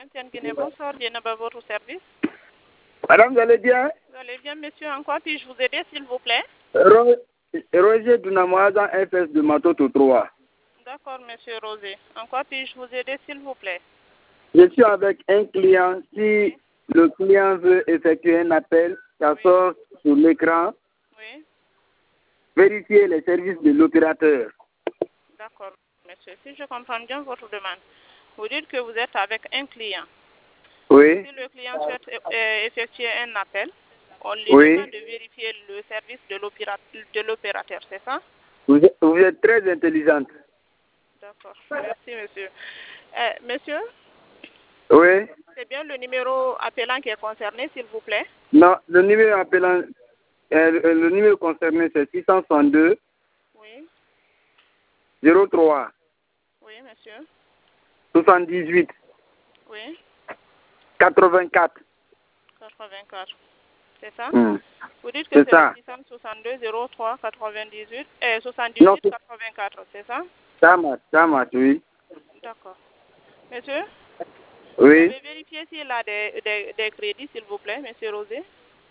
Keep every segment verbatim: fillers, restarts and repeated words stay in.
Guinée, bonsoir, bien à votre service. Madame, vous allez bien? Vous allez bien, monsieur? En quoi puis-je vous aider, s'il vous plaît? Ro- Roger Dunamoaza, F S de Matoto trois. D'accord, monsieur Rosé. En quoi puis-je vous aider, s'il vous plaît? Je suis avec un client. Si le client veut effectuer un appel, ça Oui. sort sur l'écran. Oui, Vérifier les services de l'opérateur. d'accord, monsieur. Si je comprends bien votre demande, vous dites que vous êtes avec un client. Oui. Si le client souhaite euh, effectuer un appel, on lui Oui. demande de vérifier le service de l'opéra- de l'opérateur, c'est ça? Vous êtes, vous êtes très intelligente. D'accord, merci, monsieur. Euh, monsieur, Oui. c'est bien le numéro appelant qui est concerné, s'il vous plaît? Non, le numéro appelant, euh, le, le numéro concerné, c'est six cent soixante-deux Oui, zéro trois oui, monsieur. soixante-dix-huit Oui, quatre-vingt-quatre. quatre-vingt-quatre. C'est ça? Hmm. Vous dites que C'est c'est le ça. six cent soixante-deux zéro trois quatre-vingt-dix-huit et Non, soixante-dix-huit c'est- quatre-vingt-quatre, c'est ça? ça marche, ça marche, oui. D'accord. Monsieur, vous Oui. avez vérifié s'il a des, des, des crédits, s'il vous plaît, monsieur Rosé?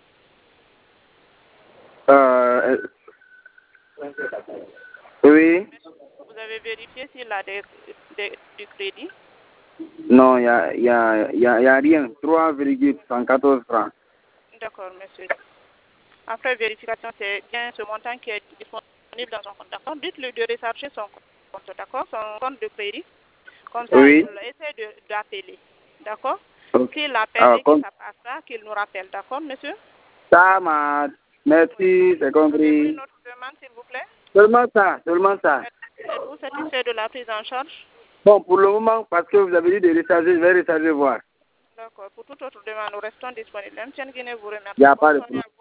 Euh, euh, oui. Vous avez vérifié s'il a des, des, du crédit? Non, il n'y a, y a, y a, y a rien. trois virgule cent quatorze francs. D'accord, monsieur. Après vérification, c'est bien ce montant qui est disponible dans son compte. D'accord? Dites-le de recharger son compte, d'accord? Son compte de crédit. Comme ça, Oui. il essaie de- d'appeler. D'accord? Ok. S'il appelle Ah, et que comme ça passe pas, qu'il nous rappelle. D'accord, monsieur? ça marche. Merci, Oui. c'est Avez-vous compris. une autre demande, s'il vous plaît? Seulement ça, seulement ça. Êtes- Êtes-vous satisfait de la prise en charge? Bon, pour le moment, parce que vous avez dit de recharger, je vais recharger voir. D'accord. Pour toute autre demande, nous restons disponibles. M. Guinée vous Il n'y remercie. a Bonne pas de soirée problème. à vous.